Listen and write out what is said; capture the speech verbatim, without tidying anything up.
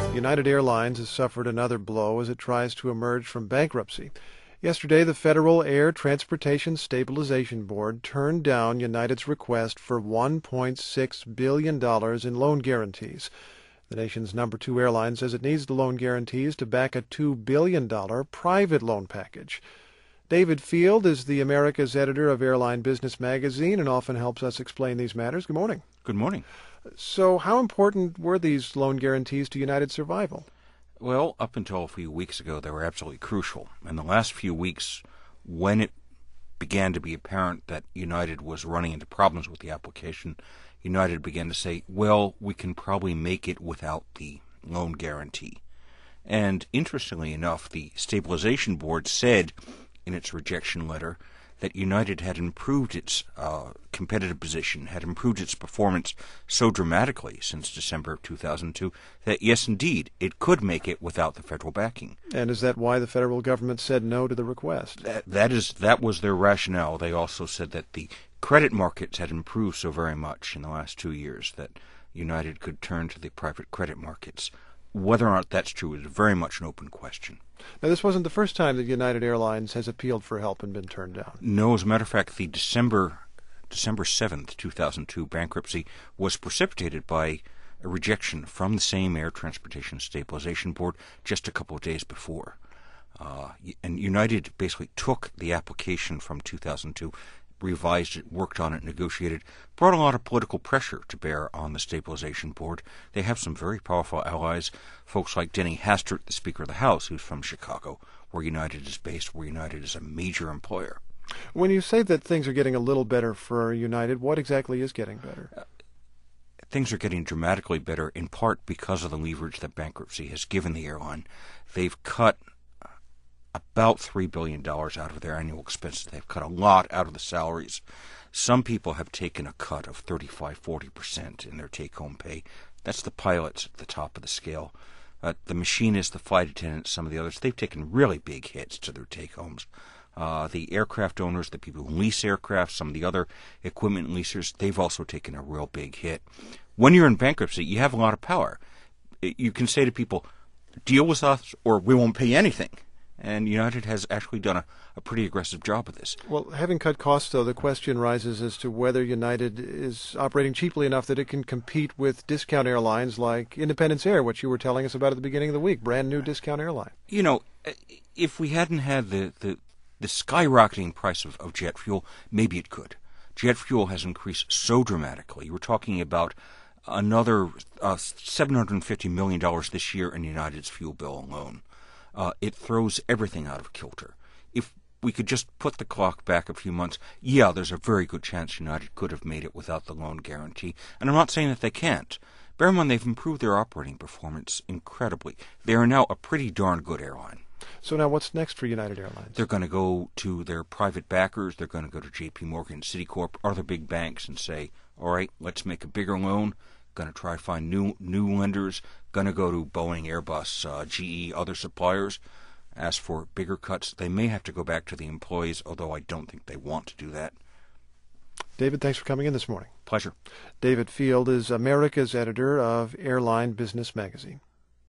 United Airlines has suffered another blow as it tries to emerge from bankruptcy. Yesterday, the Federal Air Transportation Stabilization Board turned down United's request for one point six billion dollars in loan guarantees. The nation's number two airline says it needs the loan guarantees to back a two billion dollars private loan package. David Field is the America's editor of Airline Business Magazine and often helps us explain these matters. Good morning. Good morning. So how important were these loan guarantees to United's survival? Well, up until a few weeks ago, they were absolutely crucial. In the last few weeks, when it began to be apparent that United was running into problems with the application, United began to say, well, we can probably make it without the loan guarantee. And interestingly enough, the Stabilization Board said in its rejection letter that United had improved its uh, competitive position, had improved its performance so dramatically since December of two thousand two that, yes, indeed, it could make it without the federal backing. And is that why the federal government said no to the request? That, that is, that was their rationale. They also said that the credit markets had improved so very much in the last two years that United could turn to the private credit markets. Whether or not that's true is very much an open question. Now, this wasn't the first time that United Airlines has appealed for help and been turned down. No, as a matter of fact, the December December seventh, two thousand two bankruptcy was precipitated by a rejection from the same Air Transportation Stabilization Board just a couple of days before. Uh, and United basically took the application from two thousand two, revised it, worked on it, negotiated, brought a lot of political pressure to bear on the Stabilization Board. They have some very powerful allies, folks like Denny Hastert, the Speaker of the House, who's from Chicago, where United is based, where United is a major employer. When you say that things are getting a little better for United, what exactly is getting better? Uh, things are getting dramatically better, in part because of the leverage that bankruptcy has given the airline. They've cut about three billion dollars out of their annual expenses. They've cut a lot out of the salaries. Some people have taken a cut of thirty-five, forty percent in their take-home pay. That's the pilots at the top of the scale. Uh, the machinists, the flight attendants, some of the others, they've taken really big hits to their take-homes. Uh, the aircraft owners, the people who lease aircraft, some of the other equipment leasers, they've also taken a real big hit. When you're in bankruptcy, you have a lot of power. You can say to people, deal with us or we won't pay anything. And United has actually done a, a pretty aggressive job of this. Well, having cut costs, though, the question rises as to whether United is operating cheaply enough that it can compete with discount airlines like Independence Air, which you were telling us about at the beginning of the week, brand new discount airline. You know, if we hadn't had the, the, the skyrocketing price of, of jet fuel, maybe it could. Jet fuel has increased so dramatically. We're talking about another uh, seven hundred fifty million dollars this year in United's fuel bill alone. Uh, it throws everything out of kilter. If we could just put the clock back a few months, yeah, there's a very good chance United could have made it without the loan guarantee. And I'm not saying that they can't. Bear in mind, they've improved their operating performance incredibly. They are now a pretty darn good airline. So now what's next for United Airlines? They're going to go to their private backers. They're going to go to J P Morgan, Citicorp, other big banks and say, all right, let's make a bigger loan. Going to try to find new new lenders, going to go to Boeing, Airbus, uh, G E, other suppliers, ask for bigger cuts. They may have to go back to the employees, although I don't think they want to do that. David, thanks for coming in this morning. Pleasure. David Field is America's editor of Airline Business Magazine.